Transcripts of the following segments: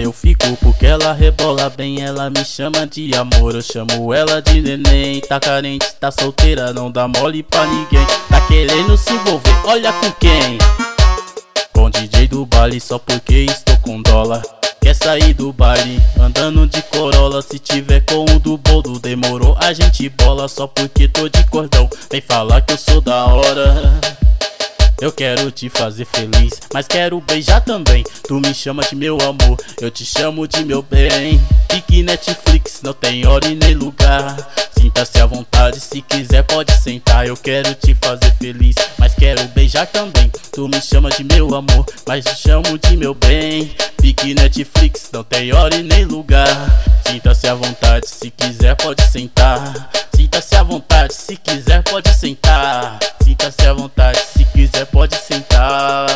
eu fico porque ela rebola bem. Ela me chama de amor, eu chamo ela de neném. Tá carente, tá solteira, não dá mole pra ninguém. Tá querendo se envolver, olha com quem? Com o DJ do baile só porque estou com dólar. Quer sair do baile andando de Corolla. Se tiver com o do bolo demorou, a gente bola. Só porque tô de cordão, vem falar que eu sou da hora. Eu quero te fazer feliz, mas quero beijar também. Tu me chama de meu amor, eu te chamo de meu bem. Pique Netflix, não tem hora e nem lugar. Sinta-se à vontade, se quiser pode sentar. Eu quero te fazer feliz, mas quero beijar também. Tu me chama de meu amor, mas te chamo de meu bem. Pique Netflix, não tem hora e nem lugar. Sinta-se à vontade, se quiser pode sentar. Sinta-se à vontade, se quiser pode sentar. Sinta-se à vontade, se quiser pode sentar.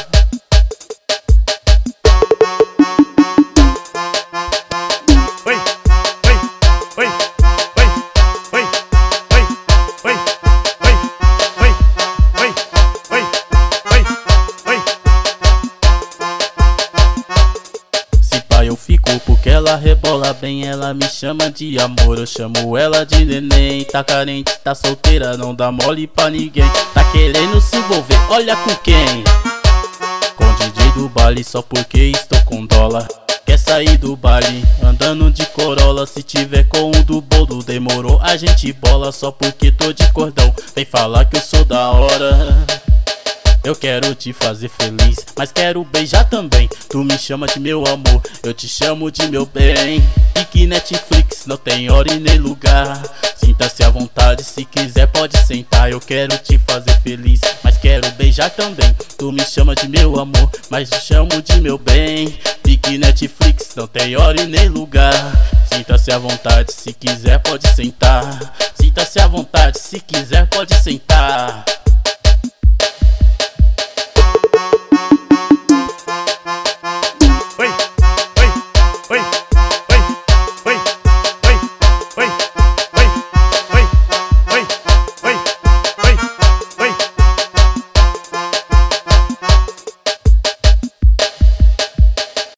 Oi, oi, oi, oi, oi, oi, oi, oi, oi, oi, oi, oi, oi, oi. Se pá eu fico porque ela rebola bem. Ela me chama de amor, eu chamo ela de neném. Tá carente, tá solteira, não dá mole pra ninguém. Tá querendo se envolver, olha com quem? Com o DJ do baile só porque estou com dólar. Quer sair do baile andando de Corolla. Se tiver com o do bolo demorou, a gente bola. Só porque tô de cordão, vem falar que eu sou da hora. Eu quero te fazer feliz, mas quero beijar também. Tu me chama de meu amor, eu te chamo de meu bem. Pique Netflix, não tem hora e nem lugar. Sinta-se à vontade, se quiser pode sentar. Eu quero te fazer feliz, mas quero beijar também. Tu me chama de meu amor, mas te chamo de meu bem. Pique Netflix, não tem hora e nem lugar. Sinta-se à vontade, se quiser pode sentar. Sinta-se à vontade, se quiser pode sentar.